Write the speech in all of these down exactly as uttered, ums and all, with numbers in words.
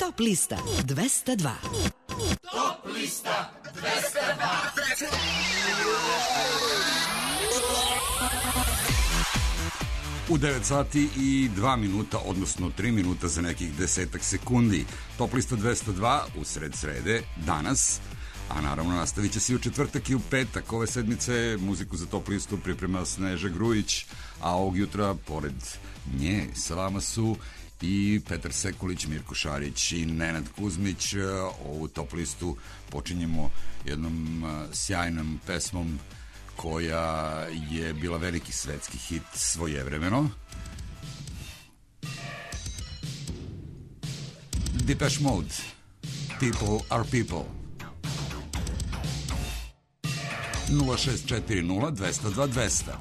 Top lista dvesta dva. Top lista dvesta dva. U devet sati i dva minuta, odnosno tri minuta za nekih desetak sekundi. Top lista dvesta dva u sred srede danas, a naravno nastavit će se i u četvrtak i u petak. Ove sedmice muziku za top listu priprema Sneža Grujić, a ovog jutra pored nje sa vama su i Petar Sekulić, Mirko Šarić i Nenad Kuzmić. Ovu top listu počinjemo jednom sjajnom pesmom koja je bila veliki svetski hit svojevremeno. Depeche Mode, People are People. nula šest četiri nula dvesta dva dvesta.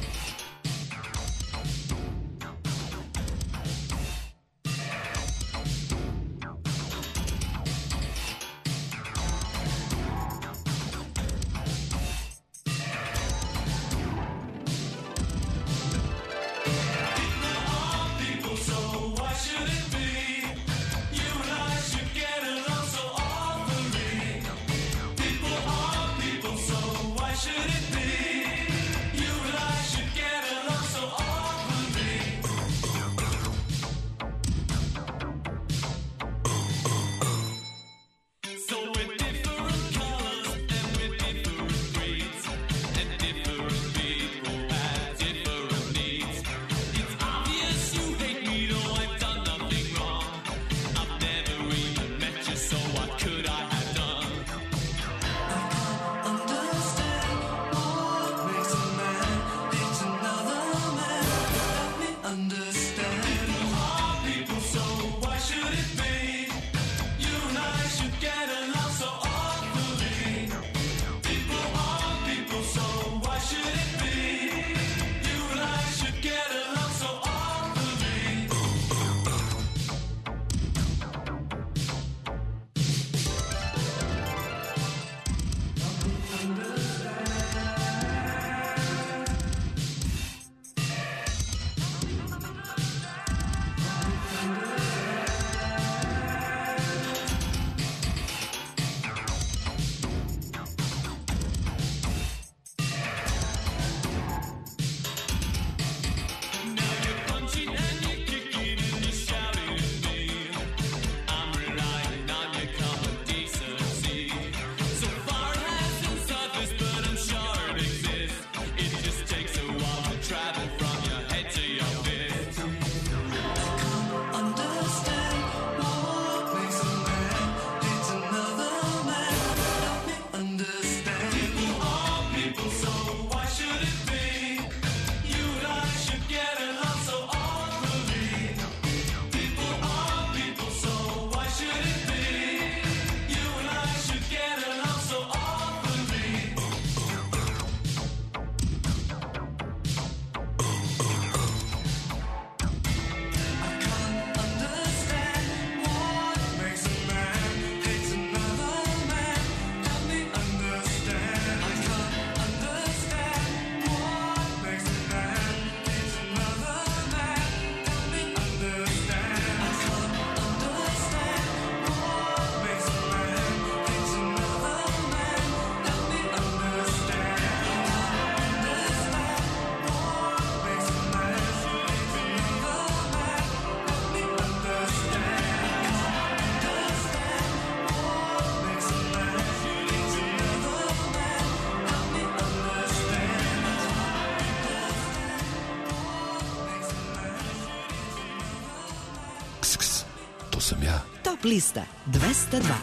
Top lista dvesta dva.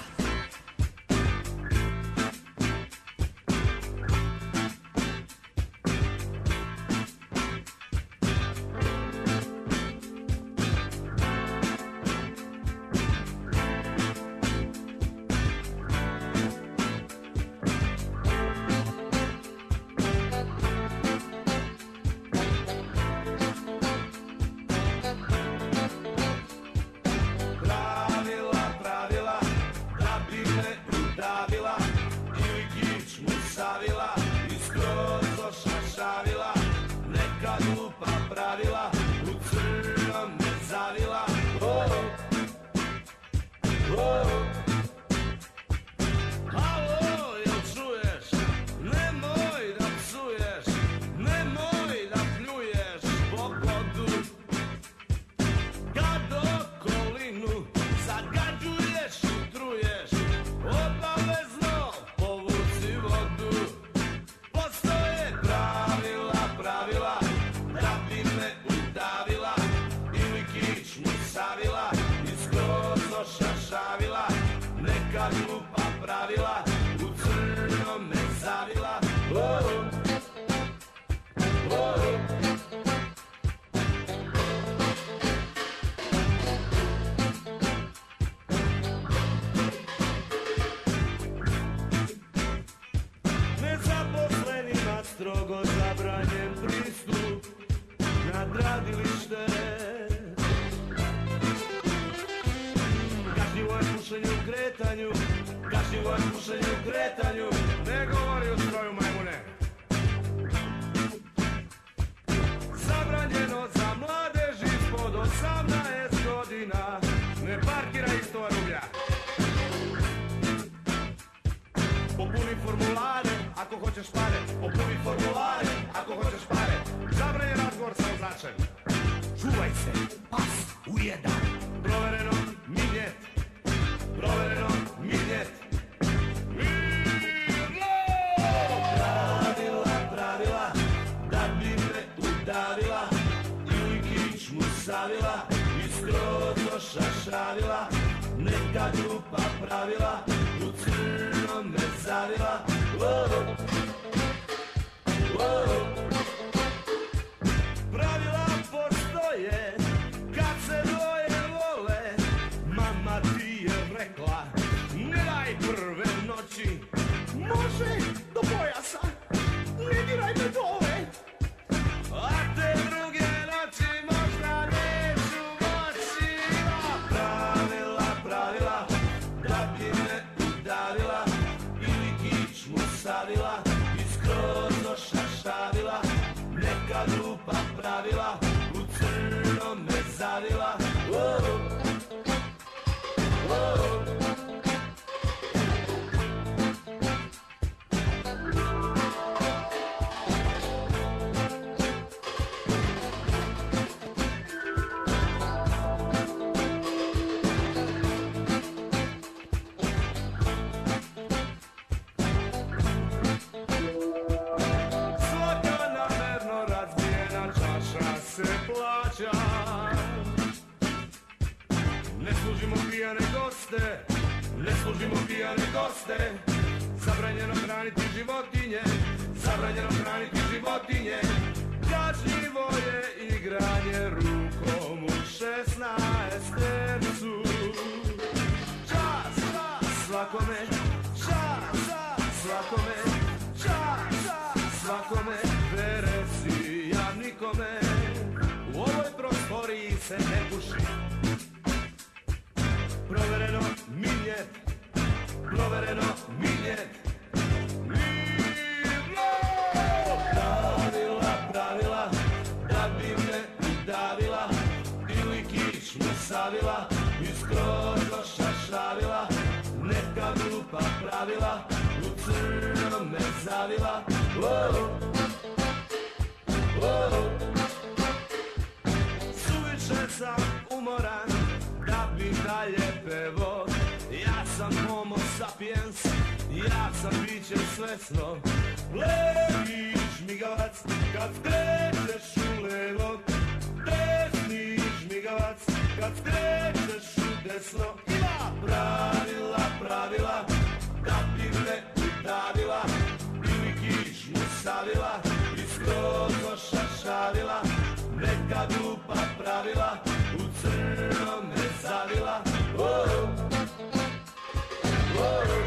Pravila, pravila, glupa pravila u crno me zavila. Oh, oh. Nezaposlenima strogo zabranjen pristup na gradilište. Kažnjivo je pušenje u kretanju, kažnjivo je pušenje u kretanju. Ne govori o stroju majmune. Zabranjeno za mladež ispod osamnaest godina. Ne parkira isto rublja. Popuni formulare ako hoćeš pare. Popuni formulare ako hoćeš pare. Zabranjen razgovor sa vozačem. Čuvaj se, pas, ujedan. Provereno, minjet. Provereno, minjet. Pravila, pravila, da bi me udavila ili kičmu savila i skroz ošašavila. Neka glupa pravila u crno me zavila. Oh, oh. Pravila postoje kad se dvoje vole. Mama ti je rekla ne daj prve noći. Može do pojasa, ne diraj me dole. A te druge noći možda neću moći. Pravila, pravila, da bi me udavila ili kičmu savila i skroz ošašavila. Neka glupa pravila u crno me zavila. Oh, oh. Ne služimo pijane goste, ne služimo pijane goste. Zabranjeno hraniti životinje, zabranjeno hraniti životinje. Kažnjivo je igranje rukom u šesnaestercu. Čas, čas svakome, čas, čas svakome, čas, čas svakome. Veresija nikome, u ovoj prostoriji se ne puši. Provereno minjet, provereno minjet. Pravila, pravila, da bi me udavila ili kičmu savila i skroz ošašavila. Neka glupa pravila u crno me zavila. Oh, oh. Suviše sam umoran da bi dalje pevo. Ja sam homo sapiens, ja sam biće svesno. Levi žmigavac kad skrećeš u levo, desni žmigavac kad skrećeš u desno. Ima pravila, pravila, da bi me udavila ili kičmu savila i skroz ošašavila. Neka glupa pravila u crno me zavila. Oh, oh.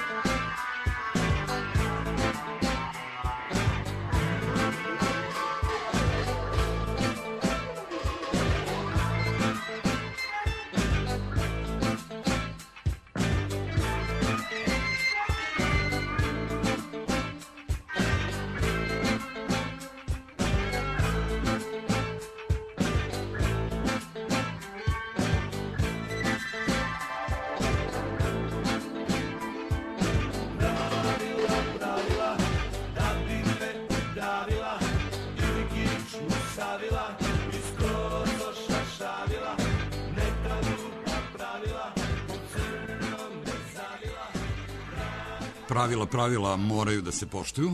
Pravila, pravila moraju da se poštuju.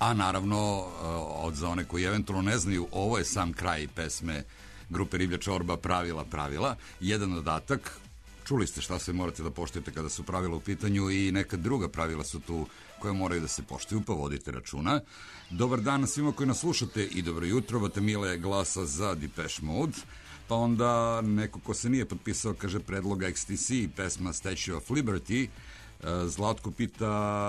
A naravno, od za one koji eventualno ne znaju, ovo je sam kraj pesme grupe Riblja čorba Pravila, pravila. Jedan dodatak, čuli ste šta sve morate da poštujete kada su pravila u pitanju i neka druga pravila su tu koje moraju da se poštuju, pa vodite računa. Dobar dan svima koji nas slušate i dobro jutro, Vatamile je glasa za Depeche Mode, pa onda neko ko se nije potpisao kaže predloga X T C, pesma Statue of Liberty. Zlatko pita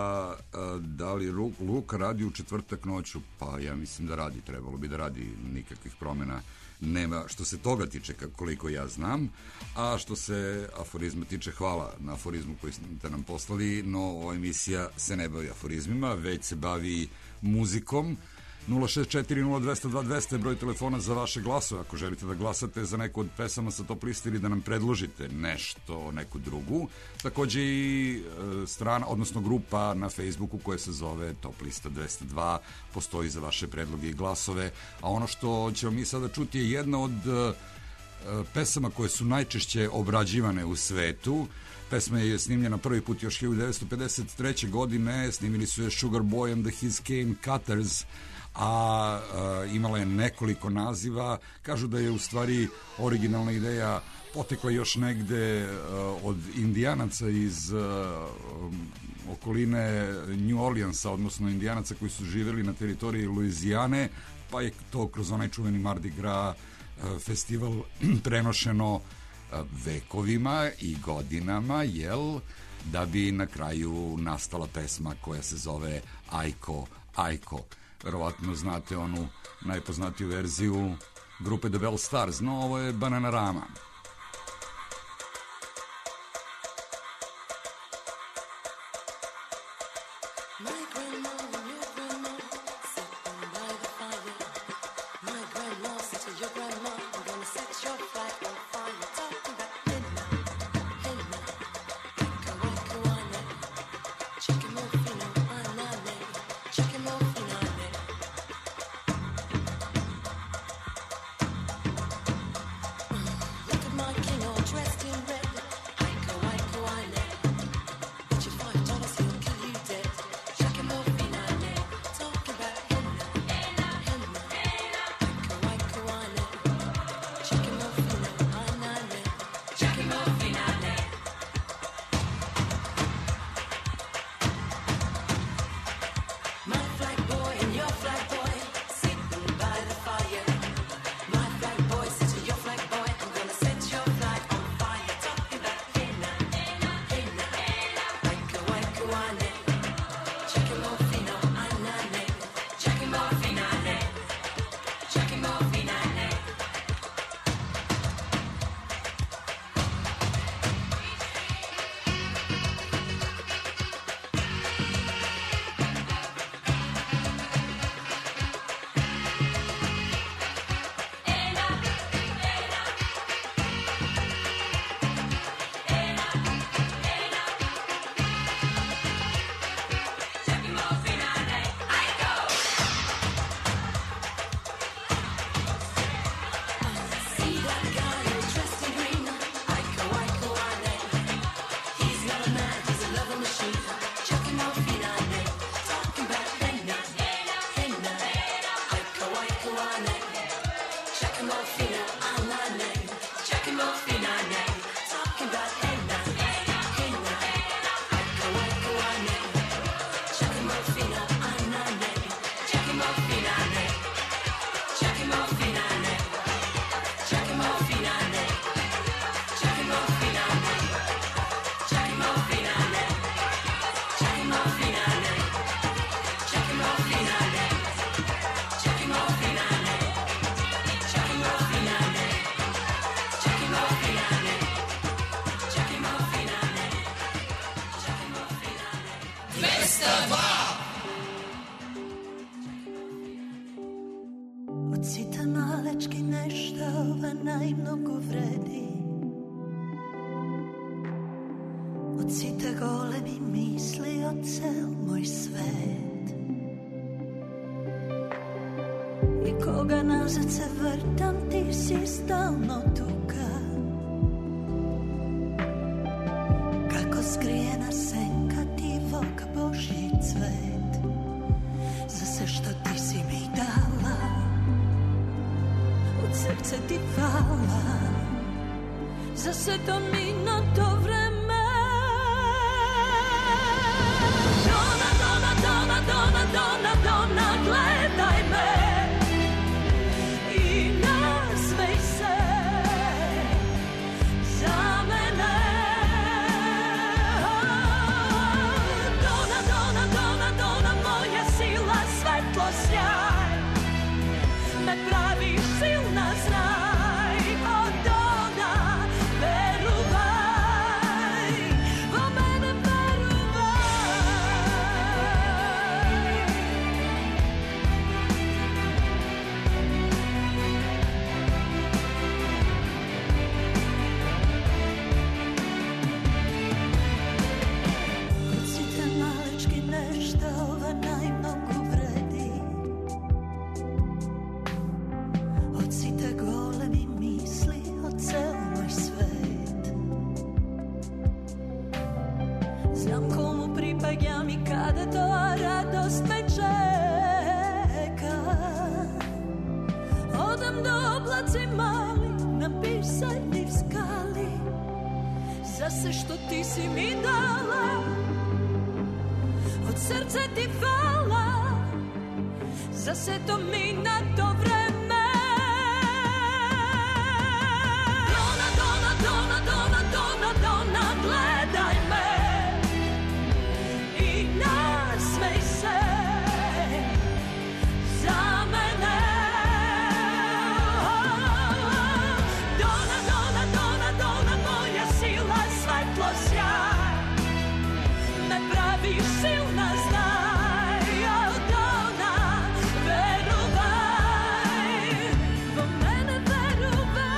da li Luka radi u četvrtak noću, pa ja mislim da radi, trebalo bi da radi, nikakvih promjena nema što se toga tiče koliko ja znam. A što se aforizma tiče, hvala na aforizmu koji ste nam poslali, no ova emisija se ne bavi aforizmima, već se bavi muzikom. nula šest četiri nula dva nula dva dva nula je broj telefona za vaše glasove ako želite da glasate za neku od pesama sa top liste ili da nam predložite nešto, neku drugu. Takođe i strana, odnosno grupa na Facebooku koja se zove Top lista dvesta dva postoji za vaše predloge i glasove, a ono što ćemo mi sada čuti je jedna od pesama koje su najčešće obrađivane u svetu. Pesma je snimljena prvi put još hiljadu devetsto pedeset treće godine, snimili su je Sugar Boy and the His Cane Cutters, a, a imala je nekoliko naziva. Kažu da je u stvari originalna ideja potekla još negde a, od Indijanaca iz a, um, okoline New Orleansa, odnosno Indijanaca koji su živjeli na teritoriji Luizijane, pa je to kroz onaj čuveni Mardi Gras a, festival prenošeno a, vekovima i godinama, jel, da bi na kraju nastala pesma koja se zove Ajko, Ajko. Verovatno znate onu najpoznatiju verziju grupe The Bell Stars, no ovo je Bananarama. Skrijena senka ti voka Božji cvet. za sve što ti si mi dala, od srca ti hvala, za sve to minuto vreme. Dona, dona, dona, dona, dona, dona, gledaj me i nasmej se za mene. Dona, dona, dona, dona, moja sila, svetlo, sjaj, me praviš silna, znaj, o Dona, veruvaj, o mene veruvaj. Kad si te malički nešto ova najmnogu vredi, od si te golemi misli, od ceo moj svet. Znam komu pripagjam i kada to radost me čeka. Odam do oblaci mali, napisani v skali, za sve što ti si mi dala, od srca ti hvala, za sve to minato vreme. Dona, dona, dona, dona, dona, dona, gledaj me i nasmej se za mene. Dona, dona, dona, dona, moja sila, svetlo, sjaj, me praviš silna, znaj, o Dona, veruvaj, o mene veruvaj.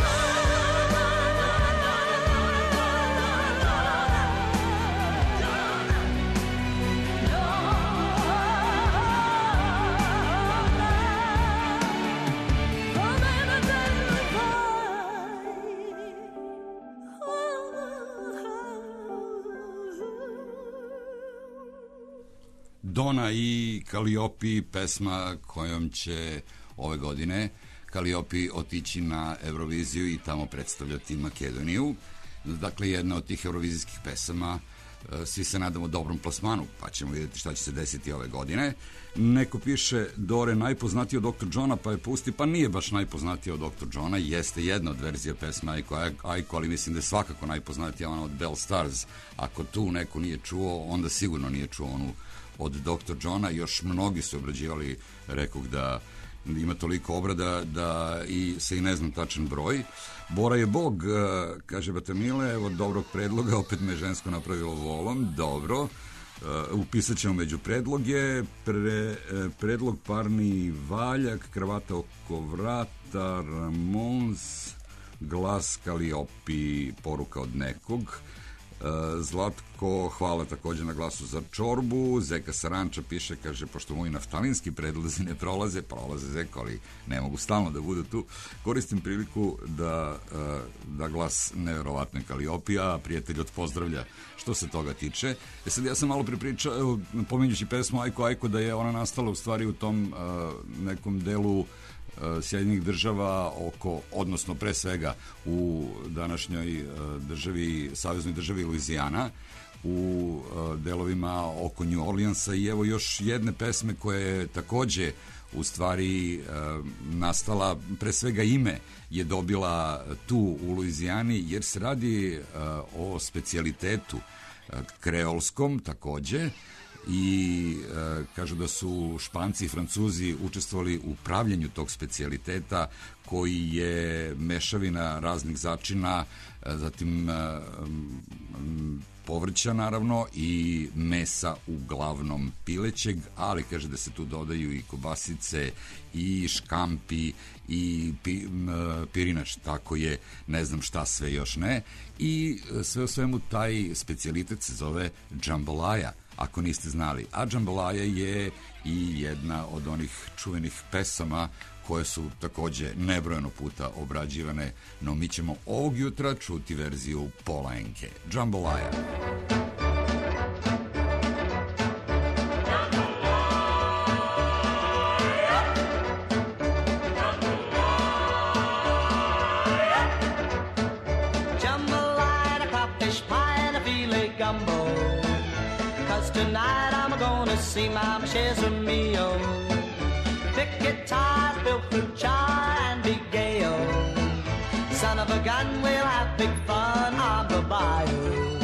Dona i Kalliopi, pesma kojom će ove godine Kalliopi otići na Euroviziju i tamo predstavljati Makedoniju. Dakle, jedna od tih eurovizijskih pesama, svi se nadamo dobrom plasmanu, pa ćemo vidjeti šta će se desiti ove godine. Neko piše, Dore, najpoznatiji od doktor Johna, pa je pusti, pa nije baš najpoznatiji od doktor Johna, jeste jedna od verzija pesma Aiko Aiko, ali mislim da je svakako najpoznatija ona od Bell Stars. Ako tu neko nije čuo, onda sigurno nije čuo onu od doktor Johna. Još mnogi su obrađivali, rekog da ima toliko obrada da i se i ne znam tačan broj. Bora je Bog, kaže Batamile, evo dobrog predloga, opet me žensko napravilo volom, dobro. Uh, upisat ćemo među predloge, Pre, predlog parni valjak, kravata oko vrata, Ramons, glas Kalliopi, poruka od nekog. Zlatko, hvala također na glasu za čorbu. Zeka Saranča piše, kaže, pošto moji naftalinski predlozi ne prolaze, prolaze Zeko, ali ne mogu stalno da budu tu, koristim priliku da, da glas neverovatne Kalliopi, a prijatelj od pozdravlja što se toga tiče. E sad, ja sam malo pripričao, pominjući pesmu Aiko Aiko, da je ona nastala u stvari u tom nekom delu Sjedinjenih država oko, odnosno pre svega u današnjoj državi, saveznoj državi Luizijana, u delovima oko New Orleansa, i evo još jedne pesme koja je takođe u stvari nastala, pre svega ime je dobila tu u Luizijani, jer se radi o specijalitetu kreolskom takođe, i e, kažu da su Španci i Francuzi učestvovali u pravljenju tog specijaliteta, koji je mešavina raznih začina, zatim e, povrća naravno i mesa, uglavnom pilećeg, ali kaže da se tu dodaju i kobasice i škampi i pi, m, pirinač, tako je, ne znam šta sve još ne, i sve o svemu taj specijalitet se zove džambalaja, ako niste znali. A džambalaja je i jedna od onih čuvenih pesama koje su takođe nebrojeno puta obrađivane, no mi ćemo ovog jutra čuti verziju Pola Enke. Džambalaja. gumbo. Cause tonight I'm gonna see Mama Cesar Mio. Pick guitars, build fruit jar, and be gay-o. Son of a gun, we'll have big fun on the bayou.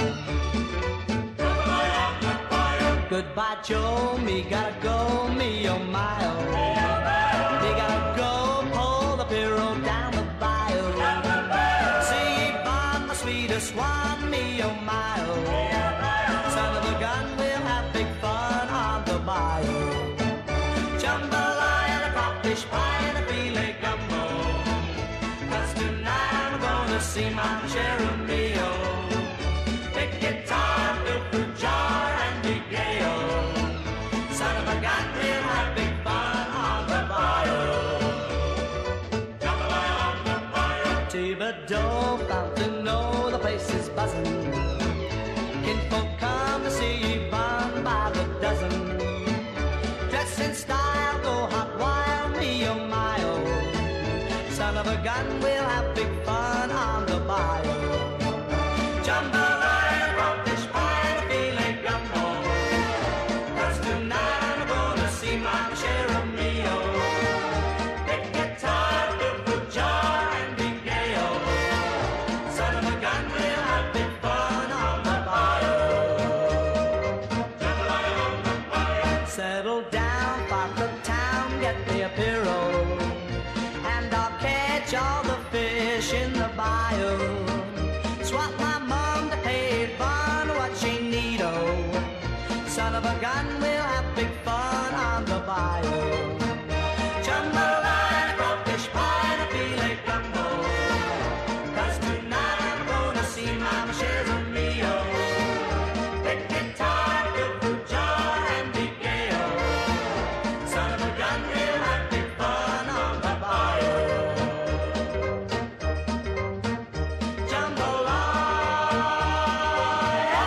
Goodbye, Joe, me gotta go, me oh my oh. Me gotta go, pull the pirogue down the bayou. See Yvonne, the sweetest one, me oh my oh. Son of a gun, we'll have big fun on the bayou. Jambalaya, a crawfish pie, and a filet gumbo. Cause tonight I'm gonna see my Cheromeo. Big guitar, built fruit jar, and big gay-o. Son of a gun, we'll have big fun on the bayou. Jambalaya on the bayou. Thibodeau, Fountaino, the place is buzzing. Kinfolk come to see Yvonne by the dozen. Dress in style, go hot wild, me oh my oh. Son of a gun, we'll have big fun on the bayou. Jambalaya, crawfish pie, and a filet gumbo. Cause tonight I'm gonna see my Cheromeo. Big guitar, big fruit jar, and big gay-o. Son of a gun, we'll have big fun on the bayou. Jambalaya on the bayou. Settle down, park the town, get me a pirogue, and I'll catch all the fish in the bayou. Swap my mom to pay Yvonne what she need, oh. Son of a gun, we'll have big fun on the bayou. Jambalaya, crawfish pie, and a filet gumbo. Cause tonight I'm gonna see Mama Cesar Mio. Big guitar, built fruit jar, and big gay-o. Son of a gun, we'll have big fun on the bayou. Jambalaya,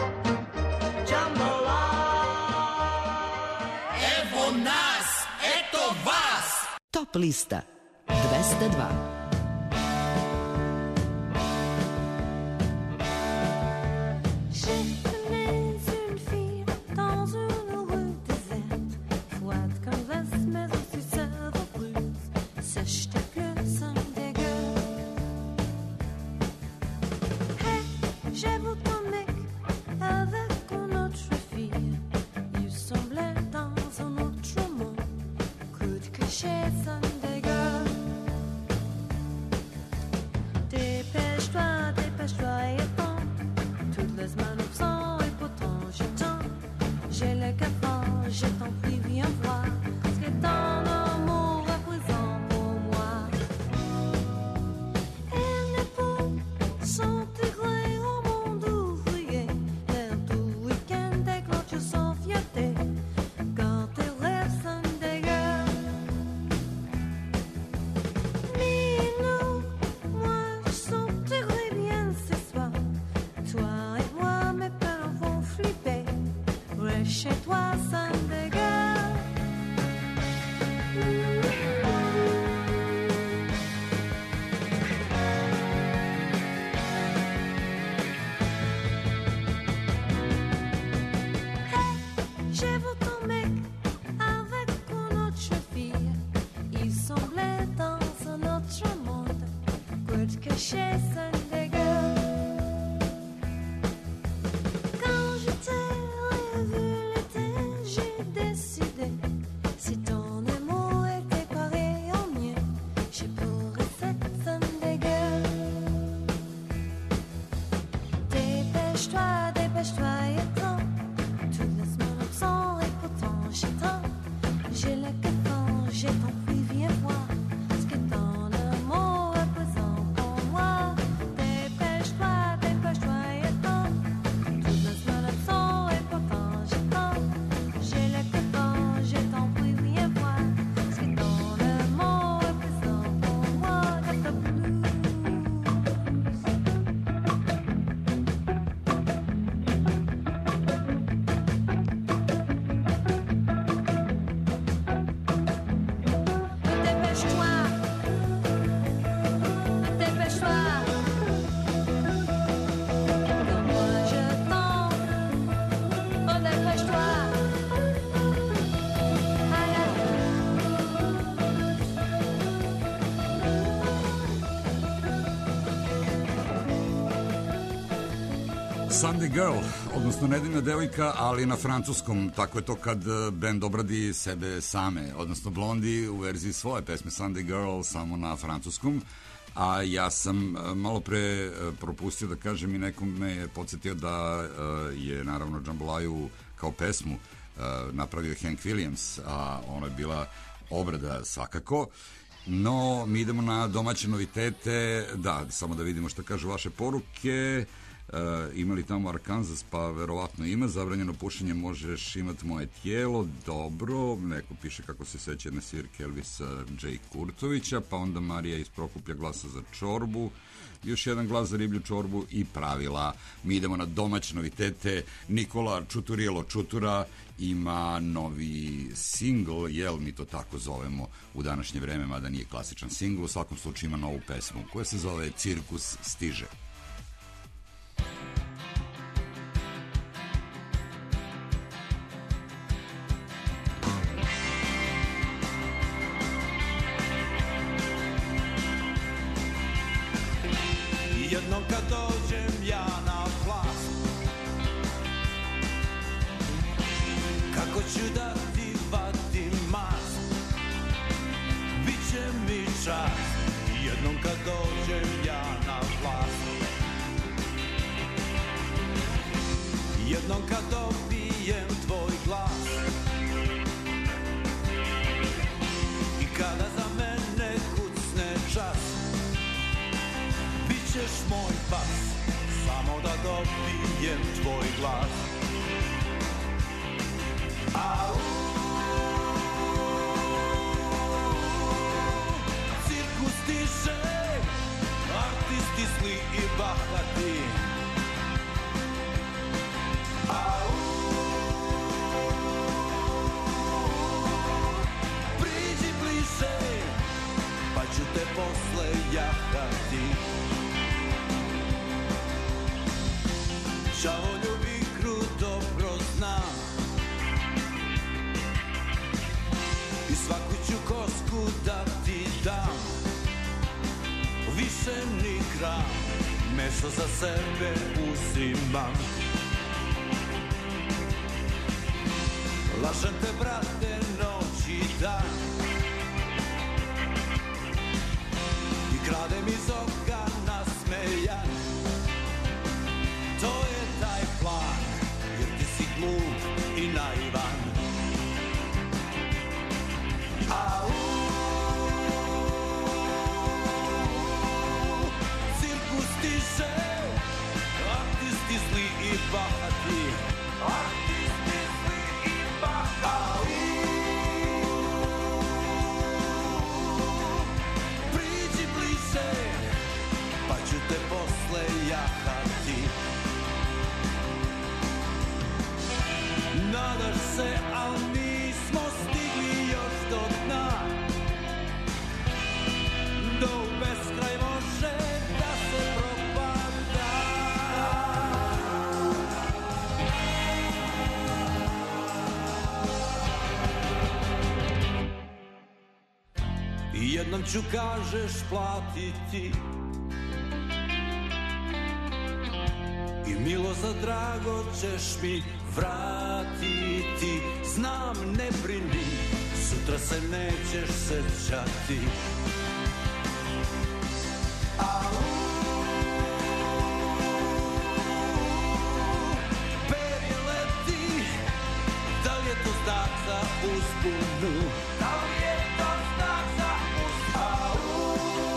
jambalaya. Evo nas, eto vas. Top lista dvesta dva. J'ai connais une fille dans une rue déserte, froide comme glace, mais aussi savoureuse, sèche tes plus sans dégueu. Hey, j'ai vu ton mec avec une autre fille, il semblait dans un autre monde, coup de cliché sans dégueu. Dépêche-toi, dépêche-toi et attends. Toutes les manœuvres sont et pourtant j'attends. J'ai le cafard, je t'en prie, viens voir ce que ton amour représente pour moi. Elle n'est pas s'intégrer au monde ouvrier. L'air du week-end des clôtures sans fierté. Quand tes rêves sont dégueu. Mais nous, moi je s'intégrer bien ce soir. Toi et moi, mes parents vont flipper. Reste chez toi, sans dégâts. Hey, j'ai vu ton mec avec une autre fille. Il semblait dans un autre monde. Coup de caché, sans dégâts. Quand je t'ai revu l'été, j'ai décidé. Si ton amour est Sunday Girl, odnosno Nedeljna devojka, ali na francuskom. Tako je to kad bend obradi sebe same, odnosno Blondie u verziji svoje pesme Sunday Girl, samo na francuskom. A ja sam malo pre propustio da kažem i nekom me je podsjetio da je naravno Jambalaju kao pesmu napravio Hank Williams, a ona je bila obrada svakako. No, mi idemo na domaće novitete. Da, samo da vidimo šta kažu vaše poruke. Uh, ima li tamo Arkansas? Pa verovatno ima. Zabranjeno pušenje, možeš imati moje tijelo. Dobro, neko piše kako se seća jedne svirke Elvisa J. Kurtovića, pa onda Marija iz Prokuplja glasa za čorbu, još jedan glas za riblju čorbu i pravila. Mi idemo na domaće novitete. Nikola Čuturijelo Čutura ima novi singl, jel mi to tako zovemo u današnje vreme, mada nije klasičan singl. U svakom slučaju ima novu pesmu koja se zove Cirkus stiže. Jednom kad dođem ja na vlast, kako ću da ti vadim mast, biće mi čast. Jednom kad dođem ja na vlast, jednom kad dobijem tvoj glas, i kada za mene kucne čas, bićeš moj pas, samo da dobijem tvoj glas. Au, cirkus stiže, artisti zli i bahati. Au, priđi bliže, pa ću te posle jahati. Đavolju igru dobro znam i svaku ću kosku da ti dam. Više ni gram meso za sebe uzimam. Lažem te, brate, noć i dan i kradem iz oka nasmejan. To je taj plan, jer ti si glup i naivan. Au, cirkus stiže, artisti zli i bahati. Artisti zli i bahati. Au, priđi bliže, pa ću te posle jahati. Nadaš se, al nismo stigli još do dna, do u beskraj može da se propada. I jednom ću, kažeš, platiti i milo za drago ćeš mi vratiti. Znam, ne brini, sutra se nećeš sećati. Au, perje leti, da li je to znak za uspunu? Da li je to znak za uspunu? Au,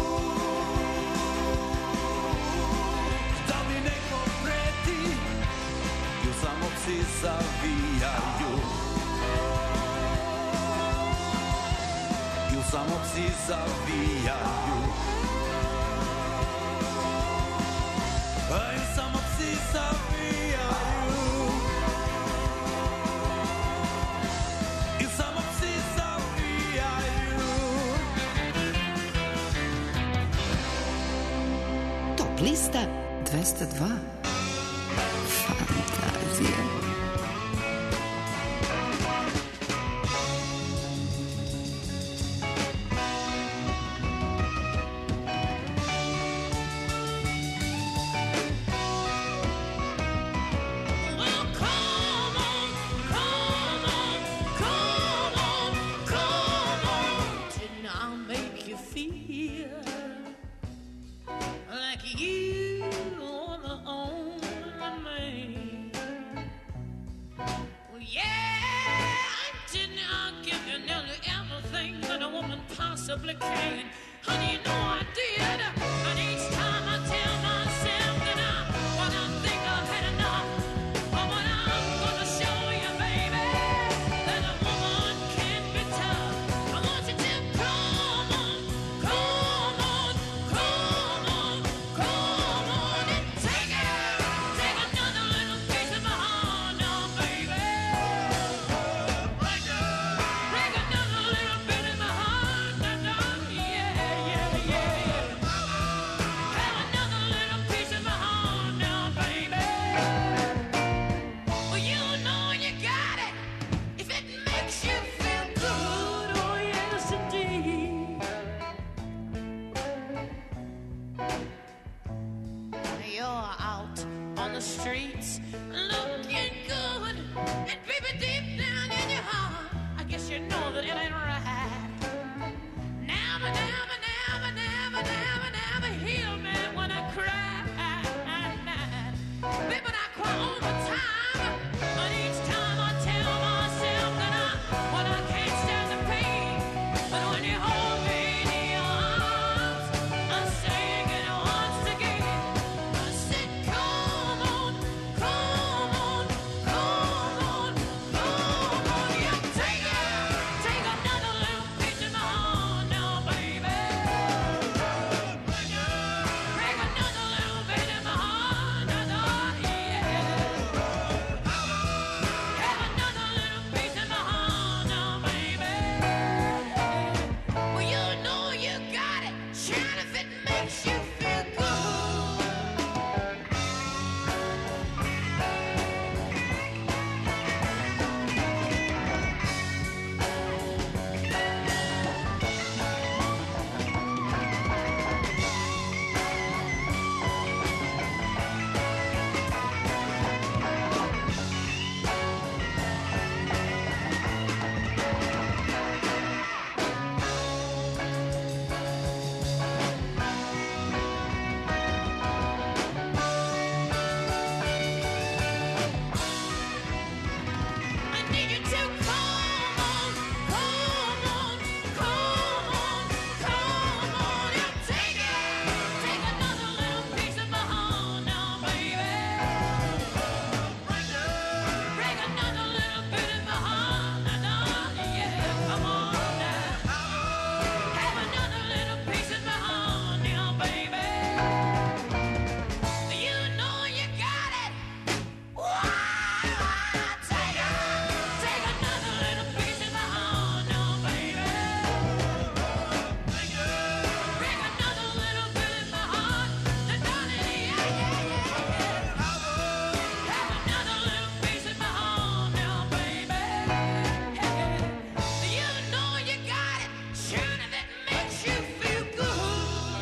da li neko preti, ju samo psi zavijaju. Ju samo psi zavijaju. Ju samo psi zavijaju. Ju samo psi zavijaju. Top lista dvesta dva. Fantazija. supplicating. Honey, you know I did. And each time I tell myself that I, when I think I've had enough, but when I'm gonna show you, baby, that a woman can be tough. I want you to come on, come on, come on, come on, and take it. Take another little piece of my heart now, baby. Break another little bit of my heart now, now, yeah, yeah, yeah. Have another little piece of my heart now, baby. Well, you know you got it if it makes you feel good. Oh, yes, indeed. You're out on the streets looking good, and baby, deep down in your heart, I guess you know that it ain't right. Never, never, never, never, never, never heal me when I cry. Baby, I cry all the time, but each time I tell myself that I, when I can't stand the pain, but when you hold me in your arms, I'm saying it once again. I said, come on, come on, come on, come on, yeah, take it, take another little piece of my heart now, baby. Break another little bit of my heart now, now, yeah. Have another little piece of my heart now, baby. Well, you know you got it, shine if it makes you feel good. I need you to come on, come on, come on, come on, yeah, take it, take another little piece of my heart now, baby. Break another little bit of my heart now, now, yeah, come on now. Have another little piece of my heart now, baby. You know you got it. Take it, take another little piece of my heart now, baby. Break another little bit of my heart, now, darling, yeah, yeah, yeah. Have another little piece of my heart now, baby. You know you got it, sure if it makes you feel good.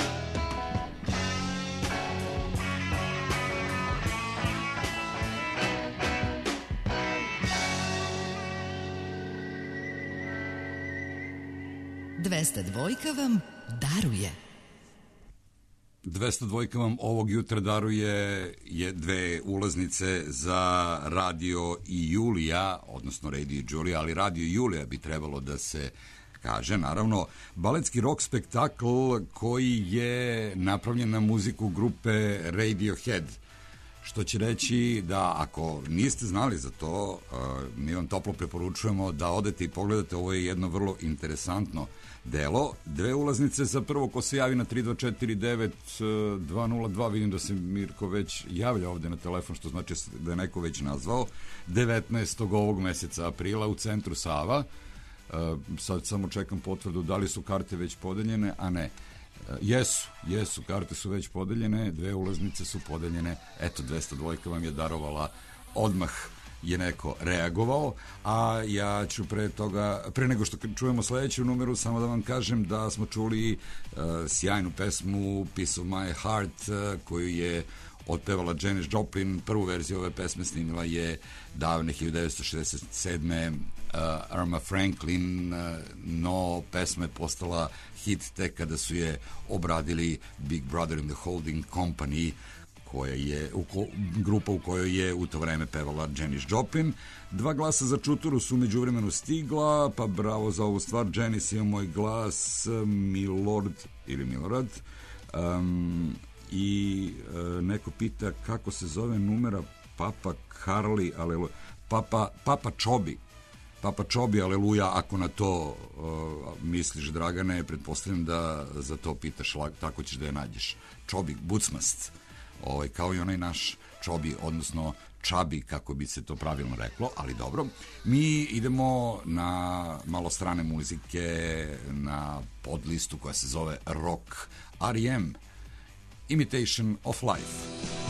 dvesta dvojka vam daruje. dvesta dvojka vam ovog jutra daruje je dve ulaznice za Radio i Julija, odnosno Radio i Julija, ali Radio Julija bi trebalo da se kaže, naravno, baletski rock spektakl koji je napravljen na muziku grupe Radiohead, što će reći da ako niste znali za to, uh, mi vam toplo preporučujemo da odete i pogledate, ovo je jedno vrlo interesantno delo. Dve ulaznice za prvo ko se javi na tri dva četiri devet dva nula dva, vidim da se Mirko već javlja ovde na telefon, što znači da je neko već nazvao, devetnaestog ovog meseca aprila u centru Sava. Uh, sad samo čekam potvrdu da li su karte već podeljene, a ne. Uh, jesu, jesu, karte su već podeljene, dve ulaznice su podeljene, eto dvesta dvojka vam je darovala, odmah je neko reagovao, a ja ću pre toga, pre nego što čujemo sledeću numeru, samo da vam kažem da smo čuli uh, sjajnu pesmu Piece of My Heart, uh, koju je otpevala Janis Joplin. Prvu verziju ove pesme snimila je davne hiljadu devetsto šezdeset sedme uh, Irma Franklin, uh, no pesma je postala hit tek kada su je obradili Big Brother and the Holding Company, koja je, u ko, grupa u kojoj je u to vreme pevala Janis Joplin. Dva glasa za Čuturu su među vremenu stigla, pa bravo za ovu stvar. Janis, ima moj glas, Milord ili Milorad. Um, I uh, neko pita kako se zove numera Papa Karli, aleluja. Papa, Papa Čobi. Papa Čobi, aleluja, ako na to uh, misliš, Dragane, pretpostavljam da za to pitaš, tako ćeš da je nađeš. Čobi, bucmast, ovaj, kao i onaj naš Čobi, odnosno Čabi, kako bi se to pravilno reklo, ali dobro. Mi idemo na malo strane muzike, na podlistu koja se zove Rock R E M, Imitation of Life.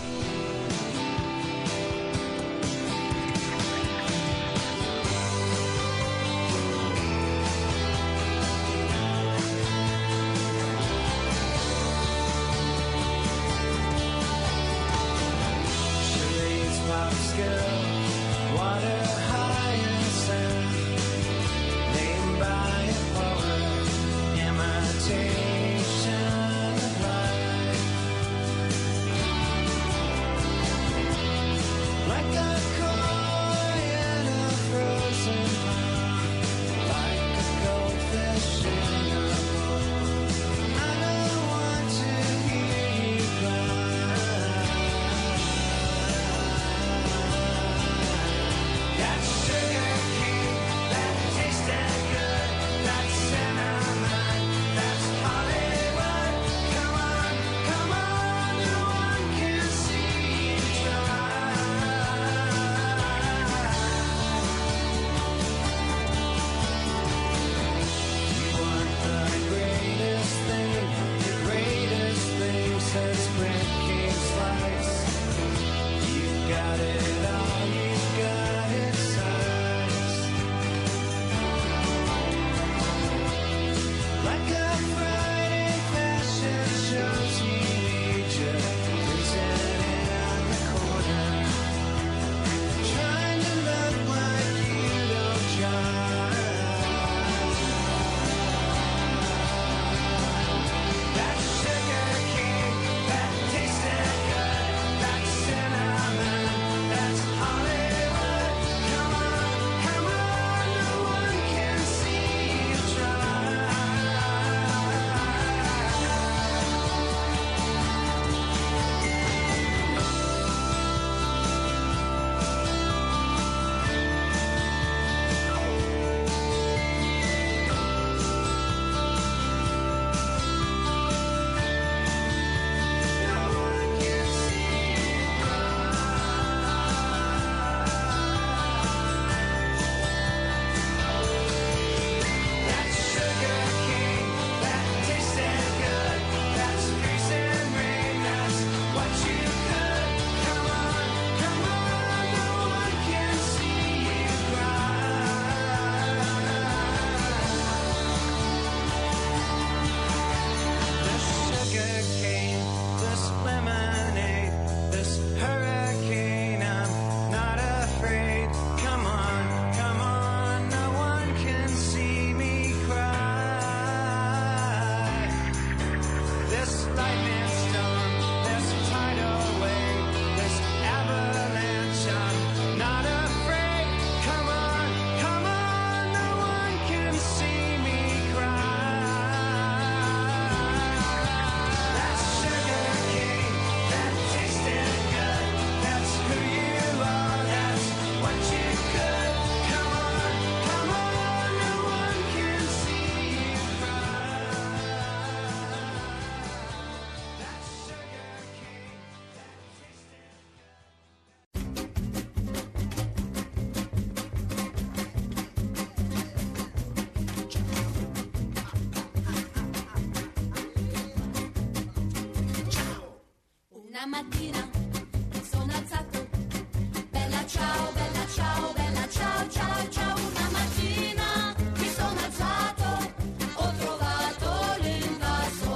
Una mattina sono alzato, bella ciao, bella ciao, bella ciao, ciao, ciao. Una mattina mi sono alzato, ho trovato l'invaso,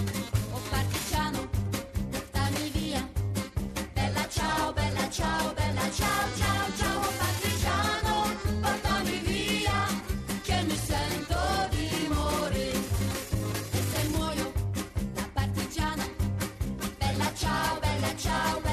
oh partigiano, portami via, bella ciao, bella ciao, bella ciao, ciao, ciao, oh partigiano, portami via, che mi sento di morire, e se muoio da partigiana, bella ciao, bella ciao.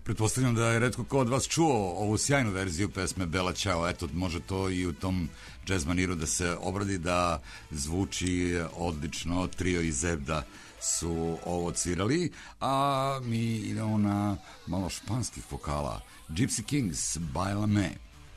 Pretpostavljam da je retko ko od vas čuo ovu sjajnu verziju pesme Bella Ciao. Eto, može to i u tom jazz maniru da se obradi, da zvuči odlično. Trio iz Zebda su ovo svirali, a mi idemo na malo španskih vokala. Gypsy Kings, Bailame.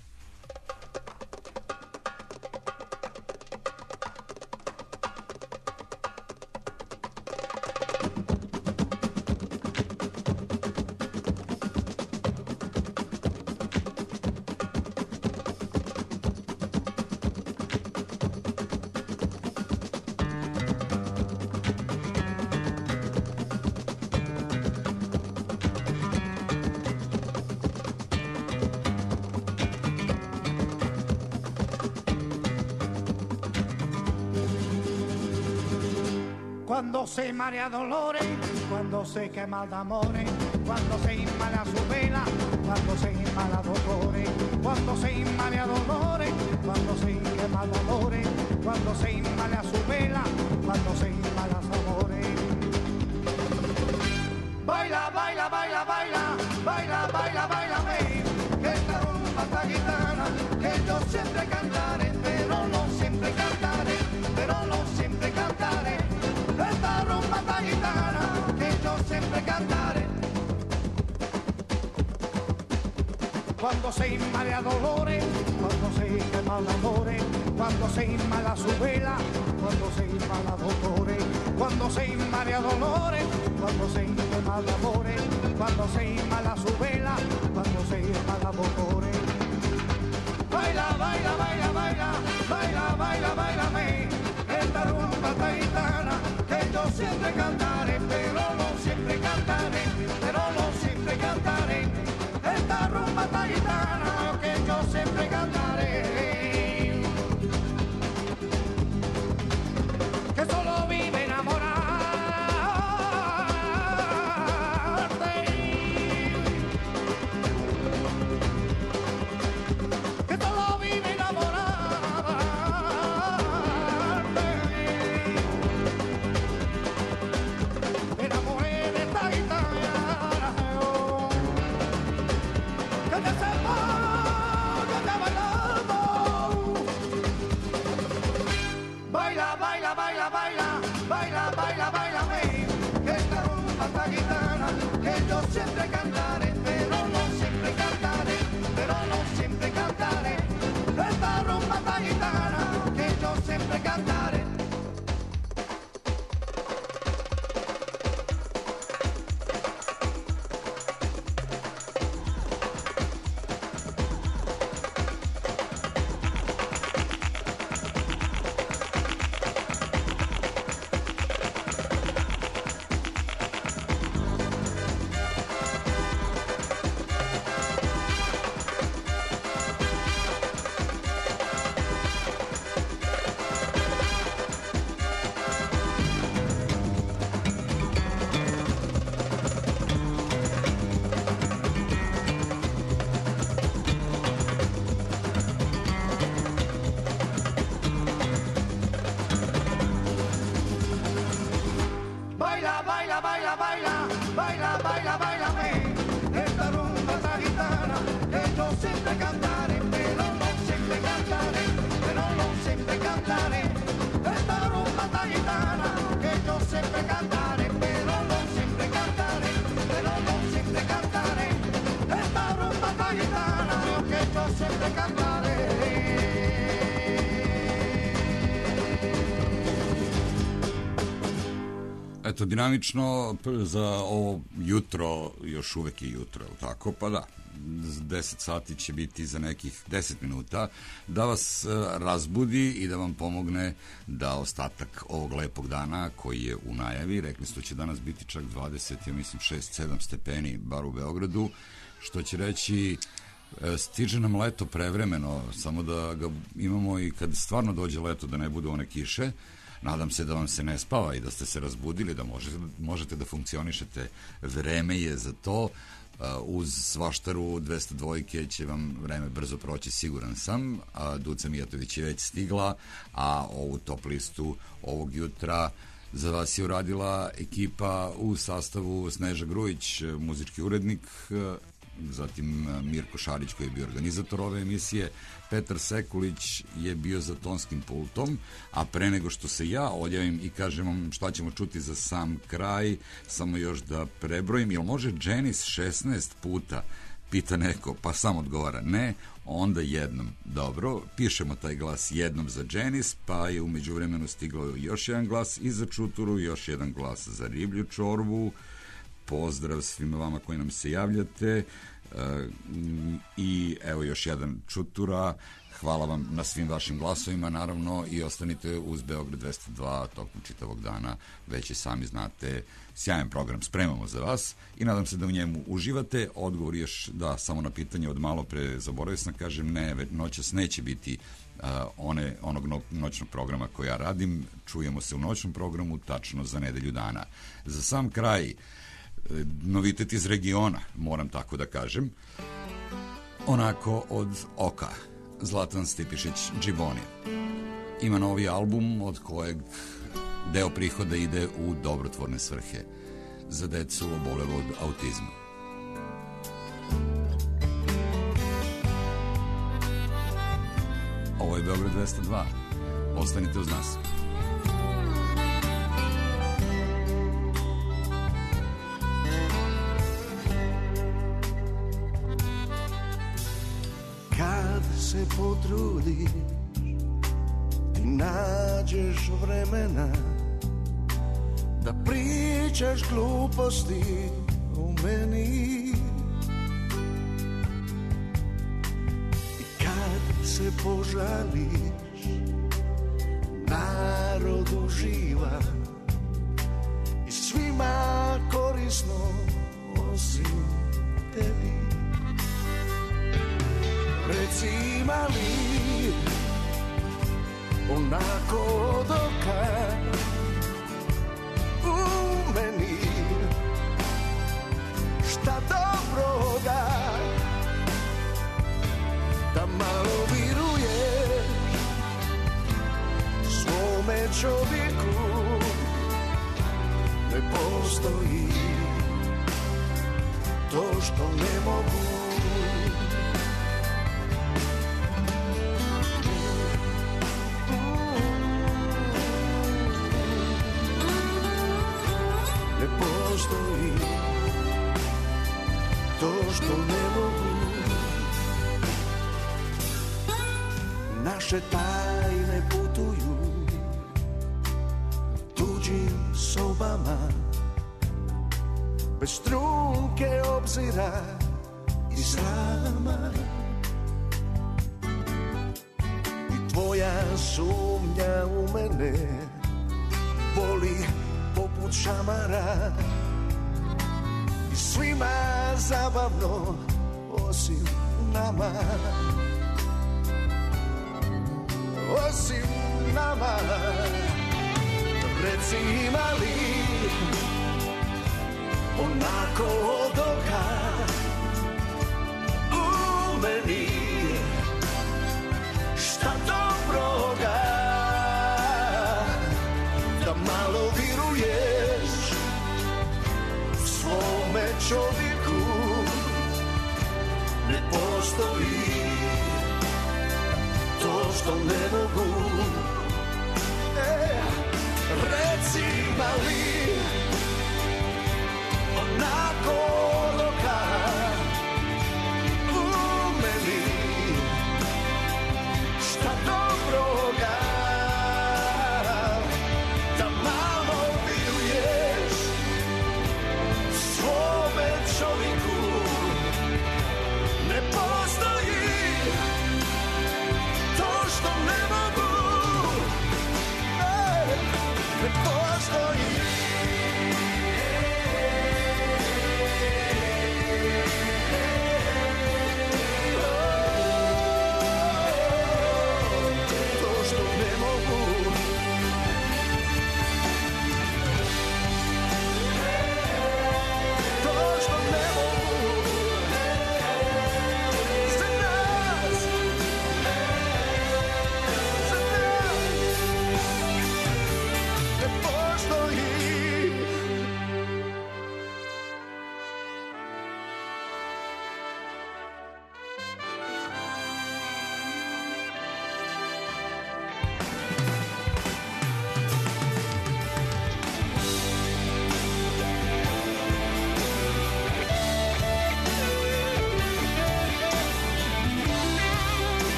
Cuando se marea dolores, cuando se quema de amores, cuando se inmala su vela, cuando se inmala dolores, cuando se inmala dolores, cuando se quema dolores, cuando se inmala su vela, cuando se inmala su amores. Baila, baila, baila, baila, baila, baila, baila, que esta rumba esta gitana, que yo siempre cantaré, pero no siempre cantaré, pero no siempre cantaré. Esta rumba esta gitana, que yo siempre cantaré. Cuando se inmala dolores, cuando se quema amores, cuando se inmala su vela, cuando se inmala dolores, cuando se inmala dolores, cuando se quema amores, cuando se inmala su vela, cuando se inmala dolores. Baila, baila, baila, baila, baila, baila, baila, me. Esta rumba esta gitana, que yo siempre cantaré, pero no siempre cantaré, pero no siempre cantaré. Esta rumba esta gitana, que yo siempre cantaré. Que solo vive enamorarte, que solo vive enamorarte. Me enamoré de esta gitana, oh, que te sepa, que te bailando. Baila, baila, baila, baila, baila, baila, baila, que esta rumba esta gitana, que yo siempre cantaré, pero no siempre cantaré, pero no siempre cantaré. Esta rumba esta gitana, que yo siempre cantaré. Baila, baila, baila, baila, baila, baila, baila, esta rumba esta gitana, que yo siempre cantaré, pero no siempre cantaré, pero no siempre cantaré. Esta rumba esta gitana, que yo siempre cantaré, pero no siempre cantaré, pero no siempre cantaré. Esta rumba esta gitana, que yo siempre cantaré. Eto, dinamično za ovo jutro, još uvek je jutro, je li tako? Pa da, deset sati će biti za nekih deset minuta, da vas razbudi i da vam pomogne da ostatak ovog lepog dana koji je u najavi, rekli ste će danas biti čak dvadeset, ja mislim šest sedam stepeni, bar u Beogradu, što će reći stiže nam leto prevremeno, samo da ga imamo i kad stvarno dođe leto da ne budu one kiše. Nadam se da vam se ne spava i da ste se razbudili, da možete, možete da funkcionišete. Vreme je za to. Uz Svaštaru dvesta dva će vam vreme brzo proći, siguran sam. Duca Mijatović je već stigla, a ovu top listu ovog jutra Za vas je uradila ekipa u sastavu Sneža Grujić, muzički urednik, zatim Mirko Šarić koji je bio organizator ove emisije, Petar Sekulić je bio za tonskim pultom, a pre nego što se ja odjavim i kažem vam šta ćemo čuti za sam kraj, samo još da prebrojim, jel može Dženis šesnaest puta? Pita neko, pa sam odgovara ne, onda jednom. Dobro, pišemo taj glas jednom za Dženis, pa je umeđu vremenu stigao još jedan glas i za Čuturu, još jedan glas za Riblju čorbu. Pozdrav svima vama koji nam se javljate. E, i evo još jedan Čutura. Hvala vam na svim vašim glasovima, naravno, i ostanite uz Beograd dvesta dva tokom čitavog dana, već i sami znate, sjajan program spremamo za vas i nadam se da u njemu uživate. Odgovor još da, samo na pitanje od malo pre zaboravio sam, kažem ne, noćas neće biti uh, one, onog no, noćnog programa koji ja radim, čujemo se u noćnom programu tačno za nedelju dana. Za sam kraj, novitet iz regiona, moram tako da kažem, onako od oka. Zlatan Stipišić Džiboni ima novi album od kojeg deo prihoda ide u dobrotvorne svrhe za decu obolelu od autizma. Ovo je Beograd dvesta dva. Ostanite uz nas. Se potrudiš, ti nađeš vremena da pričaš gluposti o meni. I kad se požališ, narod uživa i svima korisno osim tebi. Reci ima li onako od oka u meni šta dobroga, da malo viruješ svome čovjeku, ne postoji to što ne mogu. Postoji to što ne mogu. Naše tajne putuju tuđim sobama, bez trunke obzira i srama. I tvoja sumnja u mene boli poput šamara i svima zabavno osim nama, osim nama. Reci ima li onako od oka u meni šta dobroga, da malo viruješ svome čovjeku, ne postoji to što ne mogu. E, reci ima li onako od oka u meni šta dobroga, da malo viruješ svome čovjeku, ne postoji to što ne mogu. E, ne postoji.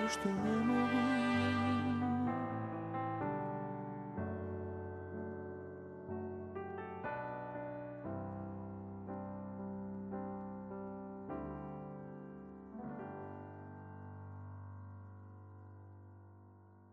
što ne mogu